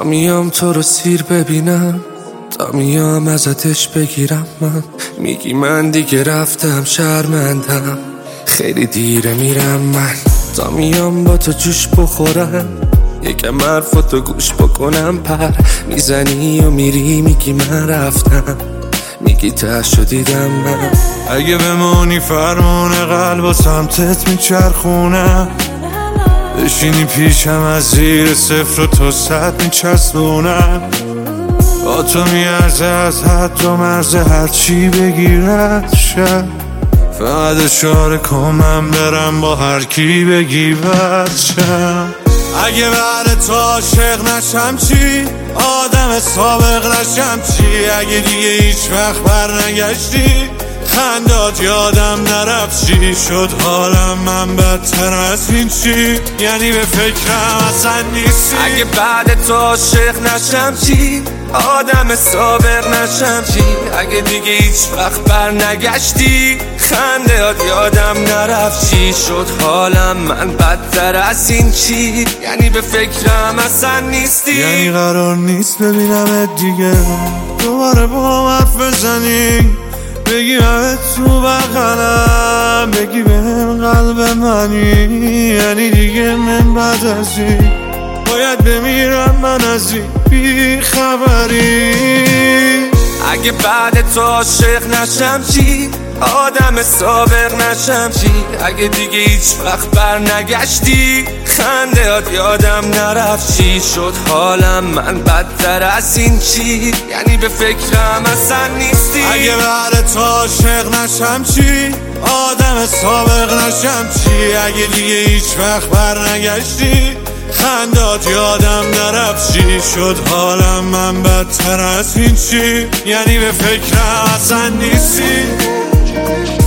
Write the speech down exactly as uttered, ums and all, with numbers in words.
تا میام تو رو سیر ببینم، تا میام ازتش بگیرم. من میگی من دیگه رفتم شرمندم، خیلی دیره میرم من. تا میام با تو جوش بخورم، یکم حرفاتو گوش بکنم. پر میزنی و میری میگی من رفتم، میگی تهشو دیدم من. اگه بمونی فرمون قلب و سمتت میچرخونم، بشینی پیشم از زیر صفر و تا صد میچسبونم. با تو میارزه از حد و مرز هرچی بگیرد شد، فقط اشاره کن من برم با هر کی بگی بد شم. اگه بعد تو عاشق نشم چی؟ آدم سابق نشم چی؟ اگه دیگه هیچ وقت بر نگشتی، خندات یادم نرفت چی شد حالم من بدتر از این چی؟ یعنی به فکرم اصلا نیستی. اگه بعد تو عاشق نشم چی؟ آدم سابق نشم چی؟ اگه دیگه هیچ وقت بر نگشتی، خندهات یادم نرفت چی شد حالم من بدتر از این چی؟ یعنی به فکرم اصلا نیستی. یعنی قرار نیست ببینم دیگه، دوباره با هم حرف بزنی، بگی همه تو بغلم، بگی به هم قلب منی. یعنی دیگه من بعد از این باید بمیرم من از این بی خبری. اگه بعد تو عاشق نشم چی؟ آدم سابق نشم چی؟ اگه دیگه هیچ وقت بر نگشتی، خندهات یادم نرفت چی شد حالم من بدتر از این چی؟ یعنی به فکرم اصلا نیستی. اگه بعد تو عاشق نشم چی؟ آدم سابق نشم چی؟ اگه دیگه هیچ وقت بر نگشتی، خندات یادم نرفت چی شد حالم من بدتر از این چی؟ یعنی به فکرم اصلا نیستی.